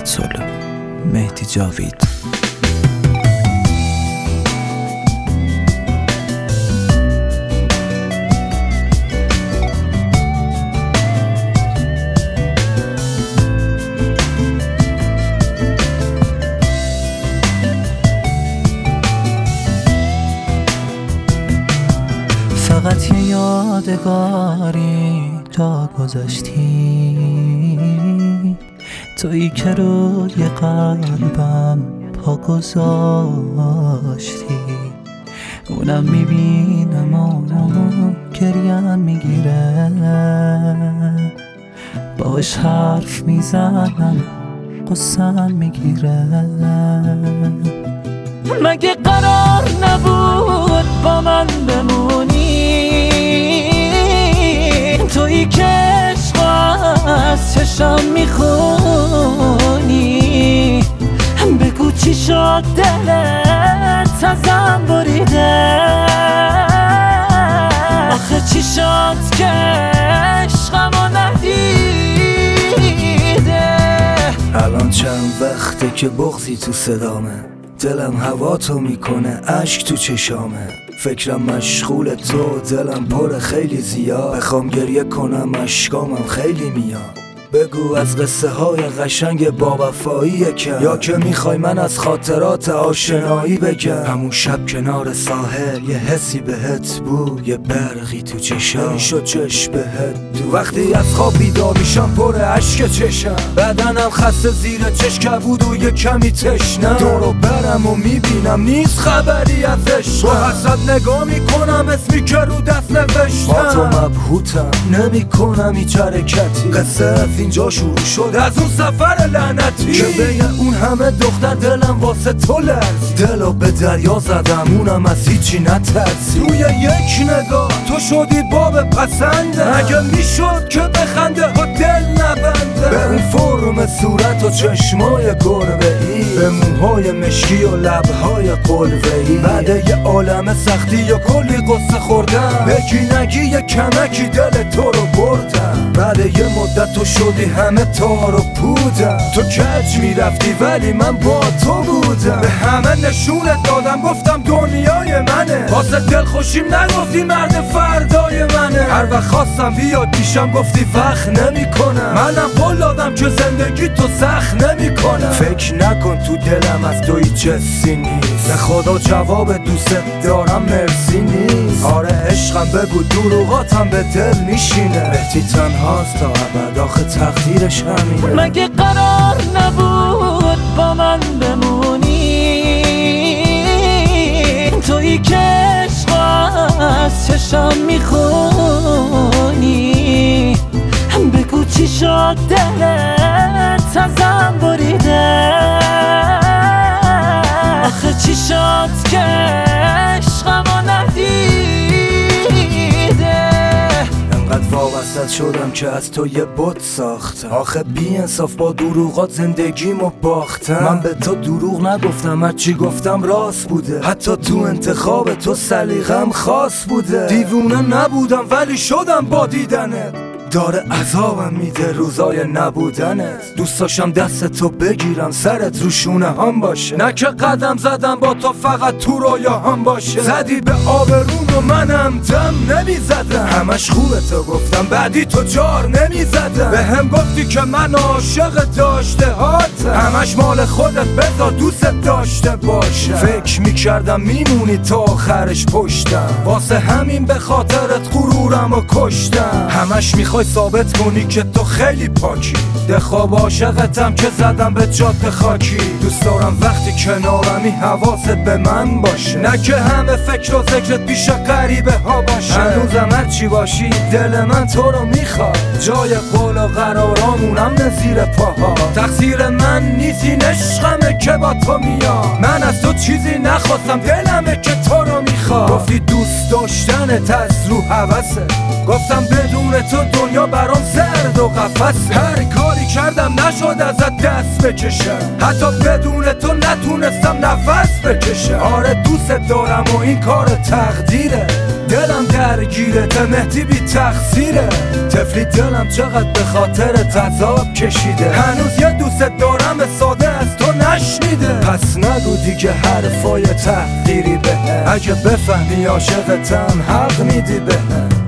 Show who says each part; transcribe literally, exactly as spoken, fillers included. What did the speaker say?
Speaker 1: سولو مهدی جاوید.
Speaker 2: فقط یه یادگاری تا گذاشتی، تویی که روی قلبم پا گذاشتی. اونم میبینم و گریم میگیره، باش حرف میزنم قصم میگیره. مگه قرار نبود با من بمونی؟ تویی که عشق از چشم میخونی. بگو چی شد دلت ازم بریده؟ آخه چی شد که عشقمو ندیده؟
Speaker 3: الان چند وقته که بغضی تو صدامه، دلم هوا تو میکنه، اشک تو چشامه. فکرم مشغول تو، دلم پر خیلی زیاد. بخوام گریه کنم اشکامم خیلی میاد. بگو از قصه های قشنگ با وفایی کم، یا که میخوای من از خاطرات آشنایی بگم. همون شب کنار ساحل یه حسی بهت بود، یه برقی تو چشم نمیشد چشم بهت تو. وقتی از خواب بیدار میشم پر اشک چشم، بدنم خسته زیر چشم بود و یه کمی تشنم. دورو برم و میبینم نیست خبری ازش، با حسد نگاه میکنم اسمی که رو دست نوشتم. با تو مبهوتم نمیکنم هیچ حرکتی، قصه اینجا شروع شد از اون سفر لعنتی که بین اون همه دختر دلم واسه تو لرزی. دلو به دریا زدم اونم از هیچی نترسی. روی یک نگاه تو شدی باب پسنده، اگه میشد که بخنده ها دل نبنده. به اون فرم صورت و چشمای گربه ای، به موهای مشکی و لبهای قلوه ای. بعد یه عالم سختی و کلی قصه خوردم، بگی نگی یه کمکی دل تو رو بردم. بعد یه مدت تو شدی همه تار و پودم، تو کج میرفتی ولی من با تو بودم. به همه نشونت دادم گفتم دنیای منه، واسه دل خوشیم نگفتی مرد فردای منه. هر وقت خواستم بیاد پیشم گفتی وقت نمی کنم، منم قول دادم که زندگی تو سخت نمی کنم. فکر نکن تو دلم از تو هیچ حسی نیست، به خدا جواب دوست دارم مرسی نیست. آره عشقم بگو دروغاتم به دل میشینه، بهتی تنهاست تا ابد آخه تقدیرش همینه.
Speaker 2: مگه قرار نبود با من بمونی؟ تویی که عشق از چشم میخونی. بگو چی شد دلت ازم بریده؟ آخه چی شد که عشقمو ندیده؟
Speaker 3: انقدر وابسته شدم که از تو یه بت ساختم، آخه بی انصاف با دروغات زندگیمو باختم. من به تو دروغ نگفتم، هرچی گفتم راست بوده، حتی تو انتخاب تو سلیقم خاص بوده. دیوونه نبودم ولی شدم با دیدنت، داره عذابم میده روزای نبودنت. دوست داشتم دست تو بگیرم سرت رو شونه هم باشه، نه که قدم زدم با تو فقط تو رویا هم باشه. زدی به آبروم و منم دم نمیزدم، همش خوبه تو گفتم بعدی تو جار نمیزدم. به هم گفتی که من عاشق داشته هاتم، همش مال خودت بذار دوست داشته باشه. فکر میکردم میمونی تا آخرش پشتم، واسه همین به خاطرت غرورم و کشتم. همش میخوای ثابت کنی که تو خیلی پاکی، ده خواب عاشقتم که زدم به جاده خاکی. دوست دارم وقتی کنارمی حواست به من باشه، نه که همه فکر و ذکرت پیش غریبه ها باشه. هنوزم هرچی باشی دل من تو رو میخواد، جای قول و قرارامونم نزیر پاها. تقصیر من نیست این عشقمه که با تو میاد، من از تو چیزی نخواستم دلمه که تو رو میخواد. گفتی دوست داشتنت از رو هوسه، گفتم بدون تو دنیا برام زرد و قفسه. هر کاری کردم نشد ازت دست بکشم، حتی بدون تو نتونستم نفس بکشم. آره دوست دارم و این کار تقدیره، دلم درگیره مهدی بی تقصیره طفلی دلم چقدر به خاطر تذاب کشیده هنوز یه دوست دارم ساده از تو نشنیده پس نگو دیگه حرفای تحقیری به اگه بفهمی عاشقتم حق میدی به